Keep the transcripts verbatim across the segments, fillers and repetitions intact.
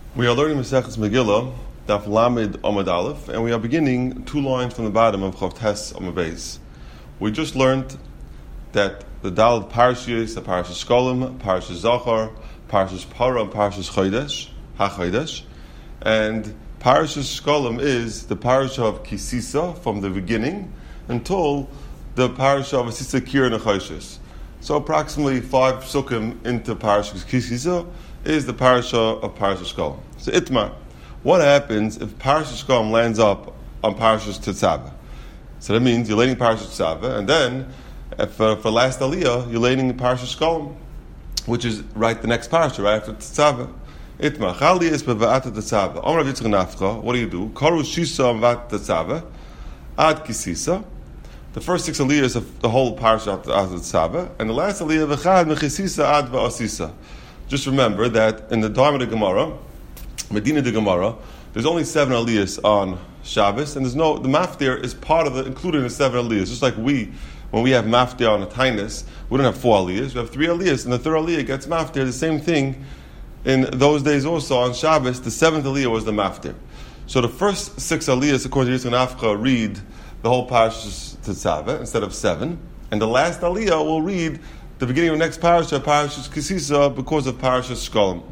We are learning Maseches Megillah, Daf Lamed Amud Aleph, and we are beginning two lines from the bottom of Chav Tes Amud Beis. We just learned that the Daled Parashiyos, the Parashas Shkolim, Parashas Zachar, Parashas Para, and Parashas Chodesh, HaChodesh, and Parashas Shkolim is the Parasha of Kisisa from the beginning until the Parasha of Asisa Kir and Achoshes. So approximately five psukim into Parashas Kisisa is the Parasha of Parashas Shkolim. So Itmar, what happens if Parashas Shkolim lands up on Parashas Tetzaveh? So that means you're laying Parashas Tetzaveh, and then if, uh, for last Aliyah, you're laying Parashas Shkolim, which is right the next Parasha, right after Tetzaveh. Itmar, Chali is beva'at Tetzaveh. Omar Yitzchak Nafcha, what do you do? Koru Shisa Vat Tetzaveh, Ad Kisisa. The first six Aliyahs of the whole Parasha after Tetzaveh, and the last Aliyah, V'chad Mechisisa Ad Va'asisa. Just remember that in the time of the Gemara, Medina de Gemara, there's only seven aliyahs on Shabbos, and there's no, the maftir is part of the, included in the seven aliyahs. Just like we, when we have maftir on a tainus, we don't have four aliyahs, we have three aliyahs, and the third aliyah gets maftir. The same thing in those days also on Shabbos, the seventh aliyah was the maftir. So the first six aliyahs, according to Yitzchak Nafcha, read the whole Parashas Tetzaveh instead of seven, and the last aliyah will read the beginning of the next parasha, Parashas Kisisa, because of Parashas Shkolim.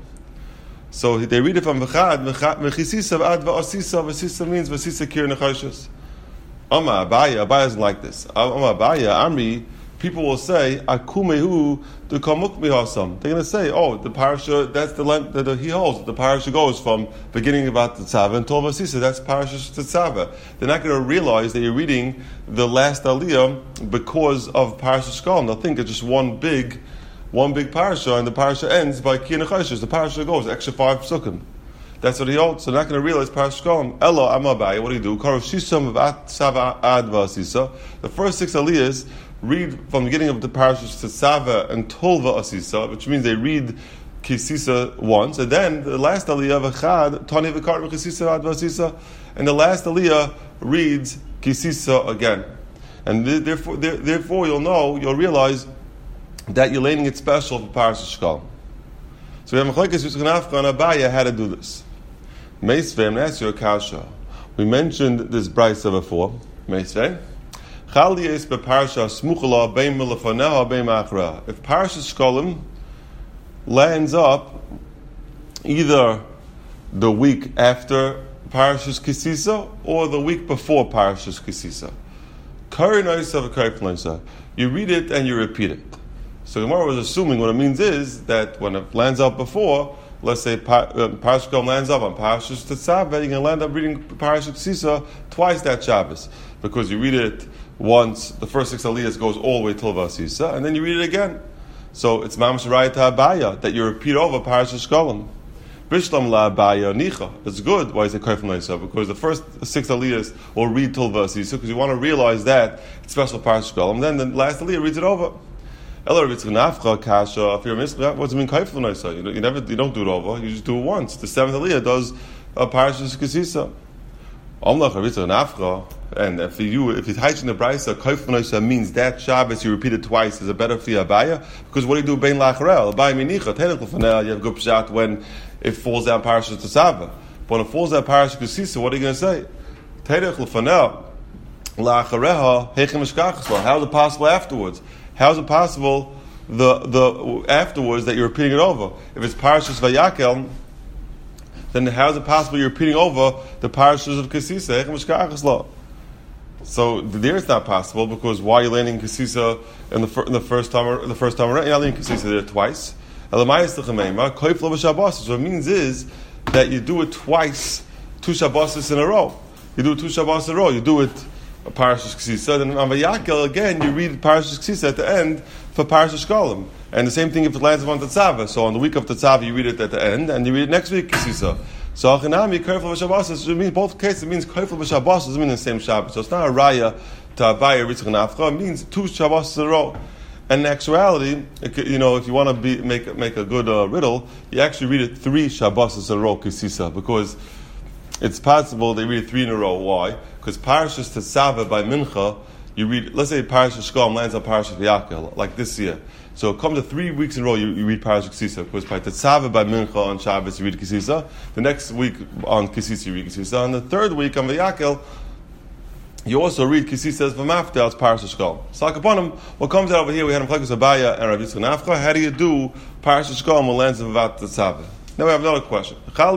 So they read it from V'chad, V'chisisa V'ad V'asisa, V'asisa means V'asisa Kir Nechashas. Amma Abaya, Abaya isn't like this. Amma Abaya, Amri, people will say, Akumehu to Kamuk Mihasam. They're going to say, oh, the parasha, that's the length that he holds. The parasha goes from beginning about Tetzaveh until V'asisa. That's Parashas Tetzaveh. They're not going to realize that you're reading the last aliyah because of Parashas Shkolim. They'll think it's just one big one big parasha, and the parasha ends by Ki Nechashos. The parasha goes extra five psukim. That's what he holds. So they're not going to realize Parashas Shkolim. Elo Amabai, what do you do? Karav Shisam V'at Sava Ad V'asisa. The first six aliyahs read from the beginning of the Parashas Tetzaveh until V'asisa, which means they read Kisisa once, and then the last aliyah V'chad Tani V'kar V'Kisisa Ad V'asisa, and the last aliyah reads Kisisa again. And therefore, therefore you'll know, you'll realize that you're laying it special for Parashas Shkolim. So we have Mechokes Yitzchak Nafcha and Abaya how to do this. Meisvei, I'm going to ask you a kasha. We mentioned this brayso before. Meisvei. Chal yes beparasha smuchala bein milafaneha bein ma'achra. If Parashas Shkolim lands up either the week after Parashas Kisisa or the week before Parashas Kisisa, Kari noisa v'kari noisa. You read it and you repeat it. So Gemara was assuming what it means is that when it lands up before, let's say Parashas Shkolim lands up on Parashas Tetzaveh, you're going to land up reading Parashas Kisisa twice that Shabbos, because you read it once, the first six aliyahs goes all the way till V'asisa, and then you read it again. So it's Mamash Raya Abaya that you repeat over Parashas Shkolim. Bishlam la Abaya Nicha. It's good. Why is it Kaif Naisa? Because the first six aliyahs will read till V'asisa, because you want to realize that it's special Parashas Shkolim. Then the last aliyah reads it over. Elo Yitzchak Nafcha kasha. If you're a mischa, what does it mean Kaif Naisa? You you never you don't do it over. You just do it once. The seventh aliyah does a Parashas Kisisa. Omlach Yitzchak Nafcha. And if you if it's high in the brayso, Kaif Naisa means that Shabbos you repeat it twice is a better for Abaya, because what do you do bein lacharel? Abaya minicha tenech l'fanel. You have good pshat when it falls down Parashas Tetzaveh. But when it falls down Parashas Kisisa, what are you going to say? Tenech l'fanel lachareha heichem mishkachas. How is it possible afterwards? How is it possible the the afterwards that you're repeating it over? If it's Parashas Vayakel, then how is it possible you're repeating over the Parashas of Kisisa? Heichem mishkachas lo. So there it's not possible, because why are you landing Kisisa in the, fir- in the first time? The first time around, you're not landing Kisisa there twice. So what it means is that you do it twice, two Shabbos in a row. You do it two Shabbos in a row. You do it Parashas Kisisa, then on Vayakel again you read Parashas Kisisa at the end for Parashas Shkolim. And the same thing if it lands on Tetzaveh. So on the week of Tetzaveh you read it at the end, and you read it next week Kisisa. So Achinami, Kaifel B'Shabbos, it means both cases, it means Kaifel B'Shabbos doesn't mean the same Shabbos. So it's not a raya to Abaya Yitzchak Nafcha, it means two Shabbos in a row. And in actuality, it could, you know, if you want to be, make, make a good uh, riddle, you actually read it three Shabbos in a row, Kisisa, because it's possible they read it three in a row. Why? Because Parashas Tetzaveh by Mincha, you read, let's say Parashas Shkolem lands on Parashas V'Yakel, like this year. So it comes to three weeks in a row you, you read Parashas Kisisa, because by Tetzaveh, by Mincha on Shabbos you read Kisisa. The next week on Kisisa you read Kisisa. And the third week on V'Yakel, you also read Kisisa as V'Maftel as Parashas Shkolem. So like upon him, what comes out over here, we had Mchlekes Abaya and Rav Yitzchak Nafcha. How do you do Parashas Shkolem when it lands in V'Vat Tetzaveh? Now we have another question.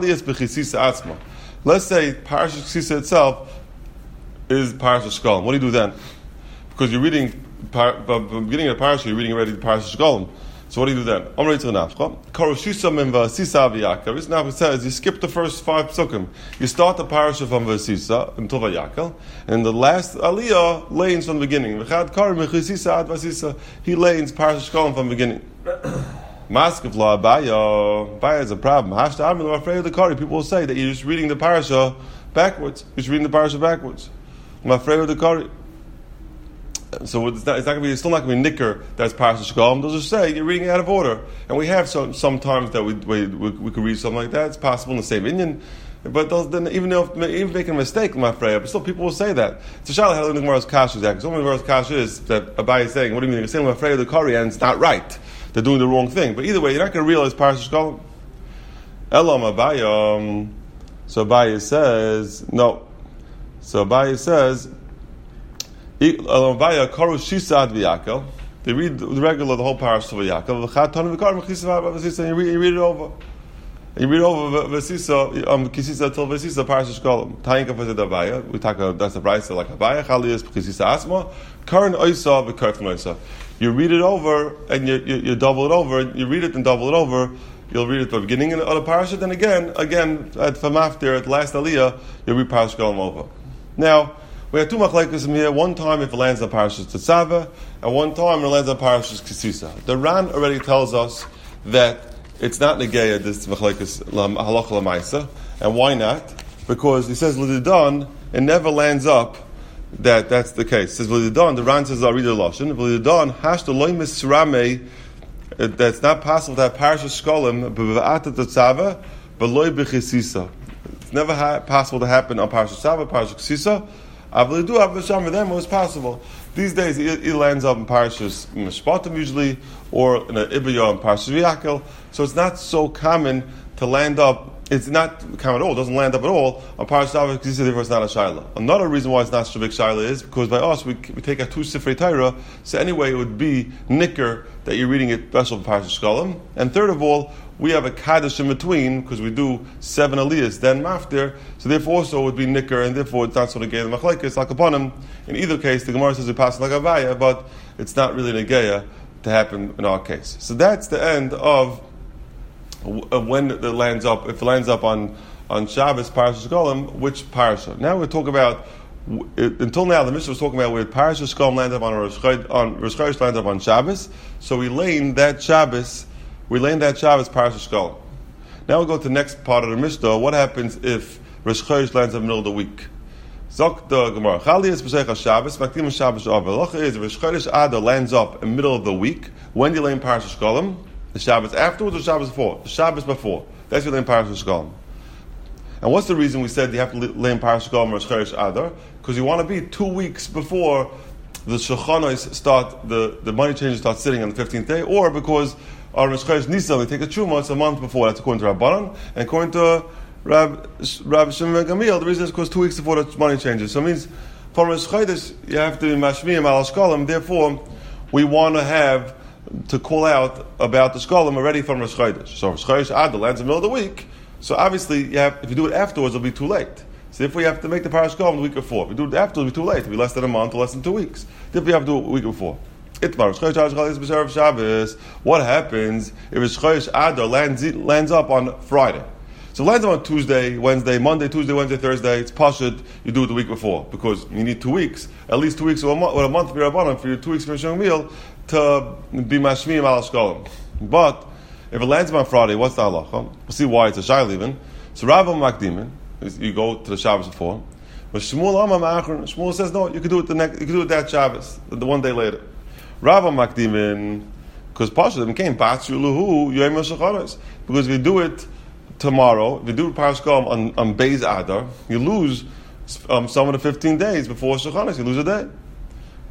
Let's say Parashas Kisisa itself is Parashas Shkolem. What do you do then? Because you're reading, par, beginning of the parasha, you're reading already the Parashas Shkolem. So what do you do then? Amrei Tzernafcha. Karoshisa min v'asisa v'yakel. This now says you skip the first five psukim. You start the parasha from v'asisa until v'yakel, and the last aliyah lanes from the beginning. V'chad karim v'chisisa ad v'asisa. He lanes Parashas Shkolem from the beginning. Maskiv la Abaya. Abaya is a problem. Hashta Amir are afraid of the Kari. People will say that you're just reading the parasha backwards. You're just reading the parasha backwards. I'm afraid of the Kari. So it's not, it's not going to be. It's still not going to be nicker. That's Parashas Shkolem. They'll just say you're reading it out of order. And we have some sometimes that we we, we we could read something like that. It's possible in the same Indian. But those, then even if even making a mistake, I'm afraid, but still people will say that. So Shalom, how do the Gemara's Kasha is that? Because only the Gemara's Kasha is that Abai is saying, what do you mean? You're saying I'm afraid of the Kari, and it's not right. They're doing the wrong thing. But either way, you're not going to realize Parashas Shkolem. Elam Abaya. So Abaya says no. So Abaya says. They read the regular, the whole parasha of V'Yakel. And you read, you read it over. And you read over V'Sisa, um, Kisisa till V'Sisa, Parasha Shkolem. Tayinka for the Abaya. We talk about that's the price like Abaya. Chaliyas Kisisa Asma. Karan Oisa v'Karfin Oisa. You read it over and you, you you double it over. You read it and double it over. You'll read it at the beginning of the parasha. Then again, again at Famaftir at the last Aliyah, you'll read Parasha Shkolem over. Now. We have two machlekes in here. One time if it lands on Parashas Tetzaveh, and one time it lands on Parashas Kisisa. The Ran already tells us that it's not negeya this machlekes halacha l'maisa, and why not? Because he says l'didan, it never lands up that that's the case. It says l'didan. The Ran says I'll read the lashon. L'didan hashta loy misrame. That's not possible to have Parashas Shkolem b'va'at Tetzaveh b'loy b'chisisa. It's never ha- possible to happen on Parashas Tetzaveh, Parashas Kisisa. Avlidu Avasham for them was possible. These days it, it lands up in Parashas Mishpatim usually, or in an Ibaya in Parashas V'Yakel. So it's not so common to land up. It's not common at all. It doesn't land up at all on Parashas Avos because therefore it's not a shaila. Another reason why it's not such a big shaila is because by us we, we take out two Sifrei Torah. So anyway, it would be nicker that you're reading it special for Parashas Shkolem. And third of all, we have a kaddish in between because we do seven aliyahs, then maftir. So therefore also it would be nicker, and therefore it's not sort of gay the machlekes like upon him. In either case, the Gemara says we pass like Avaya, but it's not really negeya to happen in our case. So that's the end of. Of when it lands up, if it lands up on, on Shabbos, Parashas Shkolem, which parasha? Now we're talking about, it, until now the Mishnah was talking about where Parashas Shkolem landed up on Rosh Chodesh, on Rosh Chodesh landed up on Shabbos, so we lane that Shabbos, we lane that Shabbos Parashas Shkolem. Now we'll go to the next part of the Mishnah. What happens if Rosh Chodesh lands in the middle of the week? Zok the Gemara. Chaliyas b'seicha Shabbos, makdim Shabbos Av. Halacha is Rosh Chodesh Adar lands up in the middle of the week. When do you lane Parashas Shkolem? The Shabbos afterwards or Shabbos before? The Shabbos before. That's your lane Parashas Shkolem. And what's the reason we said you have to lane Parashas Shkolem Rosh Chodesh Adar? Because you want to be two weeks before the Shechanos start, the, the money changers start sitting on the fifteenth day, or because on Rosh Chodesh Nisan they take a Truma, it's a month before. That's according to Rabbanan. And according to Rab, Rab Shimon ben Gamliel, the reason is because two weeks before the money changes. So it means from Rosh Chodesh you have to be Mashmiyim al Shkolem. Therefore, we want to have to call out about the Shkolem already from Rosh Chodesh. So Rosh Chodesh Adar lands in the middle of the week. So obviously, you have, if you do it afterwards, it'll be too late. So if we have to make the Parashas Shkolem the week before, if we do it afterwards, it'll be too late. It'll be less than a month or less than two weeks. If we have to do it the week before. What happens if Rosh Chodesh Adar lands, lands up on Friday? So it lands up on Tuesday, Wednesday, Monday, Tuesday, Wednesday, Thursday. It's pashut. You do it the week before because you need two weeks, at least two weeks or a month, or a month for your Rabbanan, for your two weeks for your meal to be mashmiyim al shkolem. But if it lands on Friday, what's the halacha? We'll see why it's a shayla even. So Rav Makdimin, you go to the Shabbos before. But Shmuel Amar Ma'achron, Shmuel says no, you can do it the next, you can do it that Shabbos, the one day later. Rav Makdimin, because pashut them came batzu luhu yoyim shacharos, because if you do it tomorrow, if you do Parashas Shkolem on, on Beis Adar, you lose um, some of the fifteen days before Shechanos, you lose a day.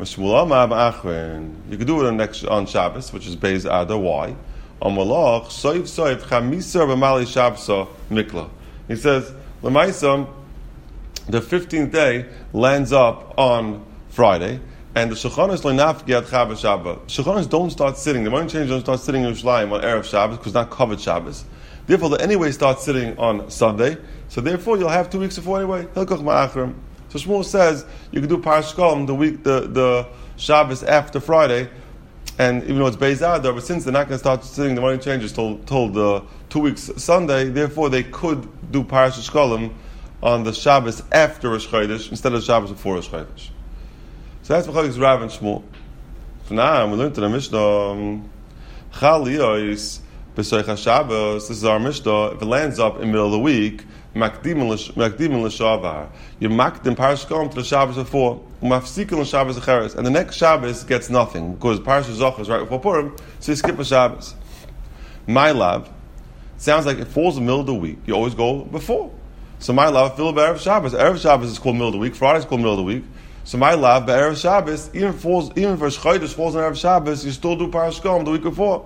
You could do it on next on Shabbos, which is Beis Adar. Why? On Malach, Soif Soif Chamisar B'Mali Shabsa Mikla. He says, L'maisam, the fifteenth day lands up on Friday, and the Shechonis L'nafgi Chava Shabbat. Shechonis don't start sitting. The morning change don't start sitting in Yerushalayim on Erev Shabbos because it's not covered Shabbos. Therefore, they anyway start sitting on Sunday. So therefore, you'll have two weeks before anyway. Hilkoch Ma'achrim. So Shmuel says you can do Parshas Shkolem the week the the Shabbos after Friday, and even though it's Beis Adar, but since they're not going to start sitting the morning changes till till the two weeks Sunday, therefore they could do Parshas Shkolem on the Shabbos after Rosh Chodesh instead of the Shabbos before Rosh Chodesh. So that's B'chagis Rav and Shmuel. So now we learned in the Mishnah Chal Yos B'Soich Shabbos. This is our Mishnah. If it lands up in the middle of the week, Makdim l'shavar. You makdim Parshas Shkolem to the Shabbos before, umafsikin l'Shabbos acheres, and the next Shabbos gets nothing because Parshas Zochar is right before Purim, so you skip a Shabbos. My love sounds like it falls in the middle of the week. You always go before. So my love, fill Erev Shabbos. Erev Shabbos is called middle of the week. Friday is called middle of the week. So my love, Erev Shabbos, even falls, even if Rosh Chodesh falls on Erev Shabbos, you still do Parshas Shkolem the week before.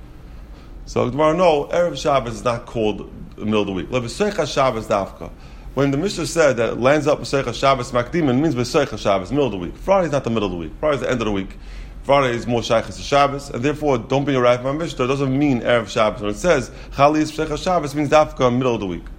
So tomorrow, no, Erev Shabbos is not called the middle of the week. Shabbos dafka. When the Mishnah said that it lands up B'Seicha Shabbos Makdim, it means B'Seicha Shabbos, middle of the week. Friday is not the middle of the week. Friday is the end of the week. Friday is more shaychus to Shabbos, and therefore don't be arrived by Mishnah. It doesn't mean Erev Shabbos. When it says Chali is B'Seicha Shabbos, it means dafka, middle of the week.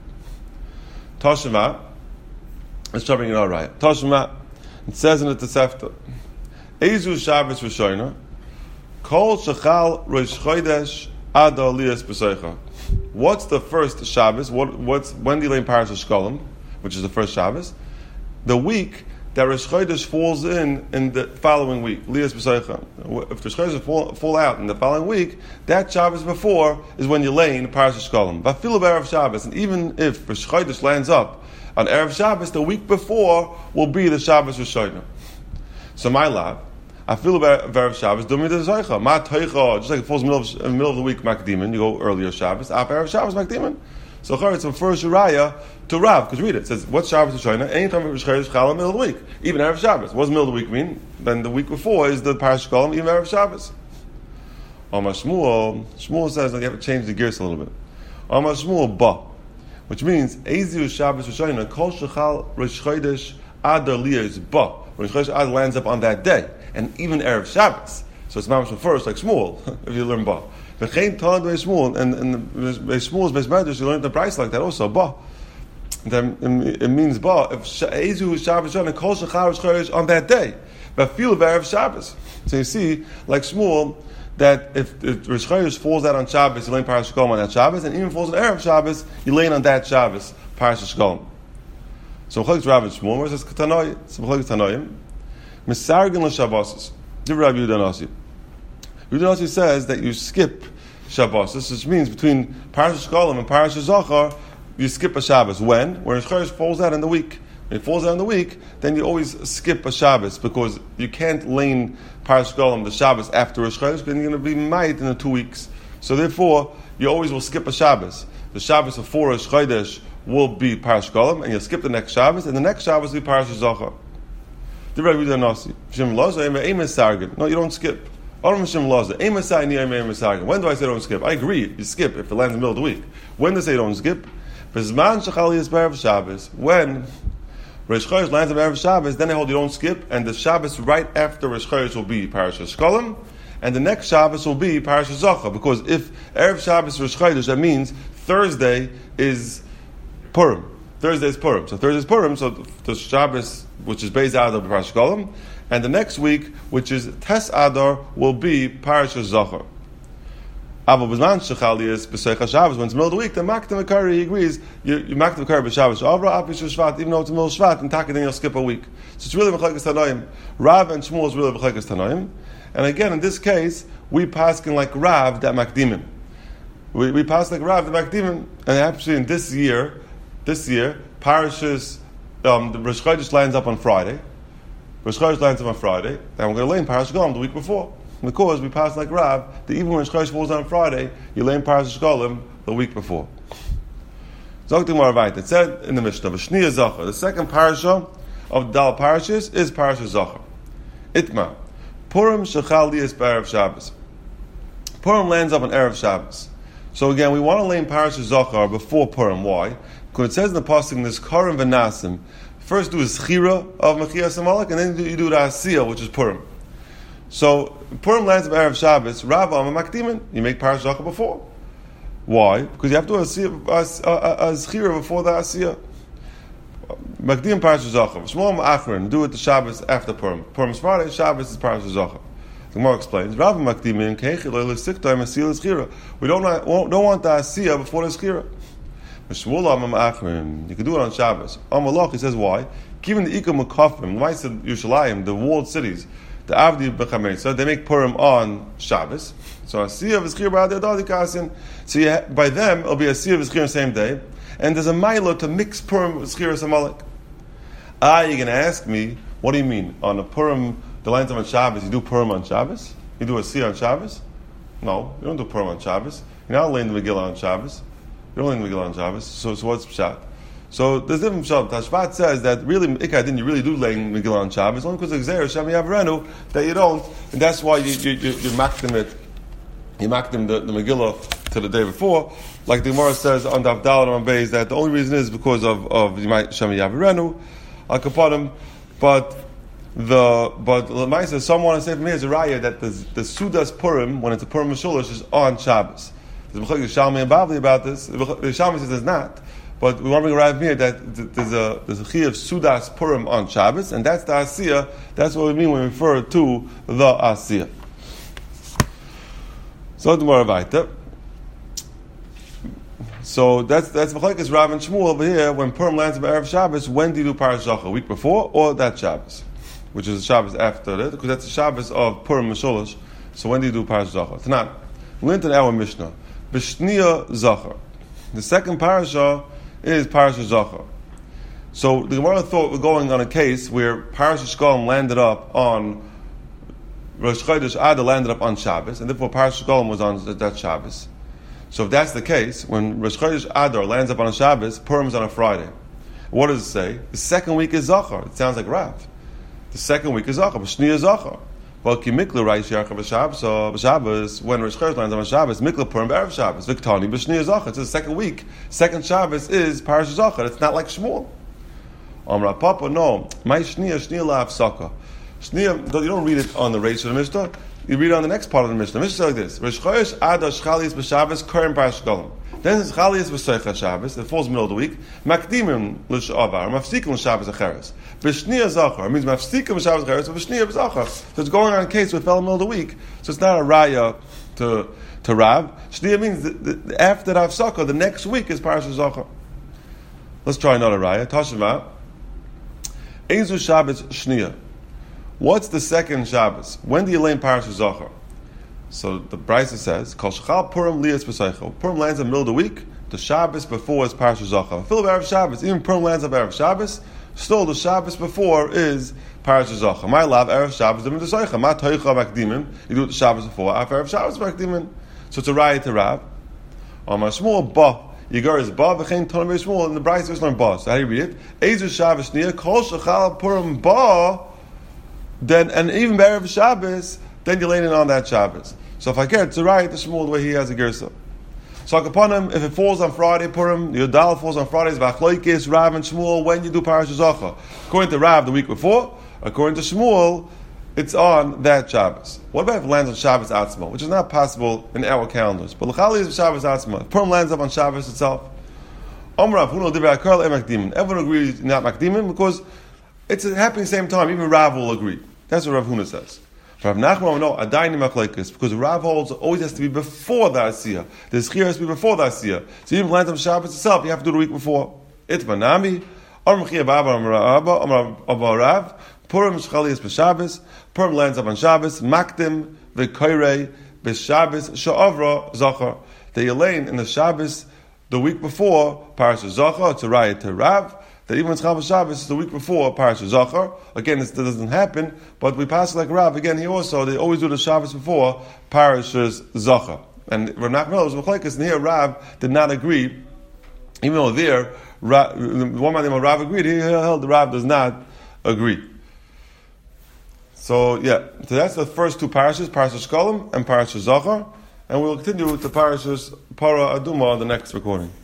Toshima, let's try bringing it out right. Toshima, it says in the Tosefta, Eizu Shabbos Rishona, Kol Shechal Rosh Chodesh Ad Aliyas B'Seicha. What's the first Shabbos? What, what's when do you lay Parashas Shkolem, which is the first Shabbos? The week that Rosh Chodesh falls in in the following week. Liyas B'Seicha. If Rosh Chodesh fall, fall out in the following week, that Shabbos before is when you lay in Parashas Shkolem. Vafilu Erev Shabbos, and even if Rosh Chodesh lands up on Erev Shabbos, the week before will be the Shabbos Rosh Hashanah. So my lab. I feel about Erev Shabbos, do me the Zoicha. Ma Toicha, just like it falls in the middle of, in the, middle of the week, Makdimin, you go earlier Shabbos, Af Erev Shabbos, Makdimin. So it's from first Uriah to Rav, because read it. It says, what's Shabbos to Shana? Anytime Rosh Chodesh Chal in the middle of the week. Even Erev Shabbos. What's the middle of the week mean? Then the week before is the Parashas Shkolem, even Erev Shabbos. Amar Shmuel, Shmuel says that you have to change the gears a little bit. Amar Shmuel Ba, which means, Eizu Shabbos Shana, Kol Shechal Rosh Chodesh Adar Liyas Ba. Rosh Chodesh Adar lands up on that day. And even Erev Shabbos. So it's mamash first, like Shmuel, if you learn Ba. V'chein Talad Beis Shmuel, and and Beis Shmuel's Beis Medrash, you learn the price like that also, Ba. Then it means Ba, if Eizu Shabbos Shana, Kol Shechal Rosh Chodesh on that day. V'afil Erev Shabbos. So you see, like Shmuel, that if, if Rosh Chodesh falls out on Shabbos, you learn Parashas Shkolem on that Shabbos, and even falls on Erev Shabbos, you learn on that Shabbos, Parashas Shkolem. So Chag's Rav and Shmuel, where it says Ketanoy, so Chag's Tanoyim, Misargin l'Shabbosos. Div Rabbi Yehuda Nasi. Yehuda Nasi says that you skip Shabbos. This which means between Parashas Shkolem and Parashas Zochar, you skip a Shabbos. When? When Rosh Chodesh falls out in the week. When it falls out in the week, then you always skip a Shabbos because you can't lane Parashas Shkolem the Shabbos after Rosh Chodesh because you're going to be made in the two weeks. So therefore, you always will skip a Shabbos. The Shabbos before Rosh Chodesh will be Parashas Shkolem, and you'll skip the next Shabbos, and the next Shabbos will be Parashas Zochar. The Rabbi Nasi. No, you don't skip. When do I say don't skip? I agree, you skip if it lands in the middle of the week. When do I say don't skip? When Rosh Chodesh lands on Erev Shabbos, then I hold you don't skip, and the Shabbos right after Rosh Chodesh will be Parashas Shkolem, and the next Shabbos will be Parashas Zochar. Because if Erev Shabbos Rosh Chodesh, that means Thursday is Purim. Thursday is Purim. So Thursday is Purim, so the Shabbos, which is Beis Adar, will be Parashas Shkolem, and the next week, which is Tes Adar, will be Parashas Zochar. Abu Bizman Shechalias B'Seicha Shabbos. When it's the middle of the week, then Makdim Akari, he agrees, you, you Makdim Akari B'Shabbos Avra, Api Shvat, even though it's the middle of Shvat, and Taka, then you'll skip a week. So it's really B'Chlekas Tanoim. Rav and Shmuel is really B'Chlekas Tanoim. And again, in this case, we paskin like Rav that Makdimim. We, we pass like Rav that Makdimim, and actually in this year, This year, Parashas, um, the Rosh Chodesh lands up on Friday. Rosh Chodesh lands up on Friday, and we're going to lay in Parashas Shkolem the week before. Because we pass like Rav, that even when Rosh Chodesh falls on Friday, you lay in Parashas Shkolem the week before. Zogtim Maravayt, it said in the Mishnah, V'shniya Zochar, the second parasha of the Dal Parashas is Parashas Zochar. Itma. Purim shechal liyas b'erev Shabbos. Purim lands up on Erev Shabbos. So again, we want to lay in Parashas Zachar before Purim. Why? Because it says in the pasuk, this Karim v'Nasim. First do the Schira of Mechias Amalek, and then you do, you do the Asiyah, which is Purim. So Purim lands up Erev Shabbos. Rav Amar Makdimin. You make Parashas Zachar before. Why? Because you have to do a, a, a, a Schira before the Asiyah. Makdim Parashas Zachar. Shmuel Achron. Do it the Shabbos after Purim. Purim is Friday. Shabbos is Parashas Zachar. The Gemara explains, Rav Makdimin Keichel Sikta Masil Schira. We don't want, don't want the Asiyah before the Schira. Shmuel Amam Achron. You can do it on Shabbos. Amalach, he says why? Given the Ikam Makafim, Maisa Yerushalayim, the walled cities, the Avdi B'Chamesa, they make Purim on Shabbos. So Asiyah v'Schira b'Adei Adadi Kasin. So you ha- by them it'll be Asiyah v'Schira the same day, and there's a milo to mix Purim with Schira Samalek. Ah, you're going to ask me, what do you mean on a Purim? The lines on Shabbos, you do Purim on Shabbos? You do a Asiyah on Shabbos? No, you don't do Purim on Shabbos. You're not laying the Megillah on Shabbos. You don't lay the Megillah on Shabbos. So, so what's Pshat? So there's different Pshat. Tashvat says that really, Ikad didn't you really do laying Megillah on Shabbos, only because of Xer, Shem Yavrenu, that you don't, and that's why you you you, you makdim it, you makdim the, the Megillah to the day before. Like the Gemara says on Daf Daled on Beis, that the only reason is because of of Shem Yavrenu, Al Kapadim, but The but Lamaisa, some want to say from here is a raya that the the Sudas Purim, when it's a Purim Meshulish, is on Shabbos. There's a Shalmi and Bavli about this. The Shalmi says it's not, but we want to bring a raya from here that there's a there's a chi of Sudas Purim on Shabbos, and that's the Asiyah. That's what we mean when we refer to the Asiyah. So the Moravita. So that's that's Machlekes Rav and Shmuel over here. When Purim lands on Erev Shabbos, when do you do Parashas Zachar? A week before or that Shabbos? Which is the Shabbos after it, because that's the Shabbos of Purim Mesholosh. So when do you do Parashas Zachar? Tonight, we learned in our Mishnah, B'Shniya Zachar. The second parasha is Parashas Zachar. So the Gemara thought we're going on a case where Parashas Shkolim landed up on Rosh Chodesh Adar landed up on Shabbos, and therefore Parashas Shkolim was on that Shabbos. So if that's the case, when Rosh Chodesh Adar lands up on a Shabbos, Purim is on a Friday. What does it say? The second week is Zachar. It sounds like Rav. The second week is Zachar, B'Shniya Zachar. Well, ki mikla Reish Yarcha B'Shabbos, so B'Shabbos, when Rosh Chodesh lands on Shabbos, mikla Purim B'Erev Shabbos, Viktani B'Shniya Zachar. It's the second week. Second Shabbos is Parashas Zachar. It's not like Shmuel. Amra Papa, no. My Shniya, Shniya La Hafsaka. Shniya, you don't read it on the Reish of the Mishnah. You read it on the next part of the Mishnah. The Mishnah says like this: Rosh Chodesh Adar Shchalias B'Shabbos Kurim Parashas Shkolim. Then it's Chalias B'Soicha Shabbos. It falls middle of the week. Makdimim L'Shavar, Mafsikim L'Shabbos Acheres. B'Shniya Zachar means Mafsikim L'Shabbos Acheres, but B'Shniya Zachar. So it's going on in case we fell in the middle of the week. So it's not a raya to to Rav. Shniya means that the, the, after the Hafsaka, the next week is Parashas Zachar. Let's try another raya. Tashema. Ezu Shabbos Shniya. What's the second Shabbos? When do you lay in Parashas Zachar? So the Brisa says, Kol Shechal Purim Lias B'Seichel. Purim lands in the middle of the week. The Shabbos before is Parashas Zachar. Fill of Erev Shabbos. Even Purim lands up Erev Shabbos. Still, the Shabbos before is Parashas Zachar. My love, Erev Shabbos Dimim D'Seichel. Ma Toicha Makdimin. You do it the Shabbos before. After Erev Shabbos Makdimin. So it's a raya to Rav. On my Shmuel Ba. Yigar is Ba v'chein Tonim Shmuel. And the Brisa is learn Ba. So how do you read it? Ezu Shabbos Shniya. Kol Shechal Purim Ba. Then and even Erev Shabbos. Then you're laying it on that Shabbos. So if I care, it's a right to Shmuel the way he has a gersa. So upon him, if it falls on Friday, Purim, your dal falls on Fridays, Vachloikis, Rav and Shmuel, when you do Parashas Zachar. According to Rav, the week before. According to Shmuel, it's on that Shabbos. What about if it lands on Shabbos Atzma, which is not possible in our calendars? But L'chali is Shabbos Atzma. If Purim lands up on Shabbos itself. Omrav, Huno Divrei HaKarl and Makdimin. Everyone agrees not Makdimin because it's happening at the same time. Even Rav will agree. That's what Rav Huna says. Rav Nachman, no, Adayni Machlekes, because Rav holds always has to be before the Asiyah. The Schir has to be before the Asiyah. So even lands on Shabbos itself, you have to do the week before. Itmanami, Amr Chia Baba, Amr Abba, Amr Rav, Purim Shchalias B'Shabbos, Purim lands up on Shabbos, Makdim, V'Koirei, B'Shabbos, Sha'avra, Zachar. They lane in the Shabbos the week before Parashas Zachar, it's a raya to Rav. That even when it's Shabbos, it's the week before Parashas Zachar. Again, this doesn't happen, but we pass like Rav. Again, he also, they always do the Shabbos before Parashas Zachar. And Rav Nachman was Machlekes, and here Rav did not agree, even though there, Rav, the one man named Rav agreed, he held the Rav does not agree. So yeah, so that's the first two parashas, Parashas Shkolim and Parashas Zachar, and we'll continue with the Parashas Para Aduma on the next recording.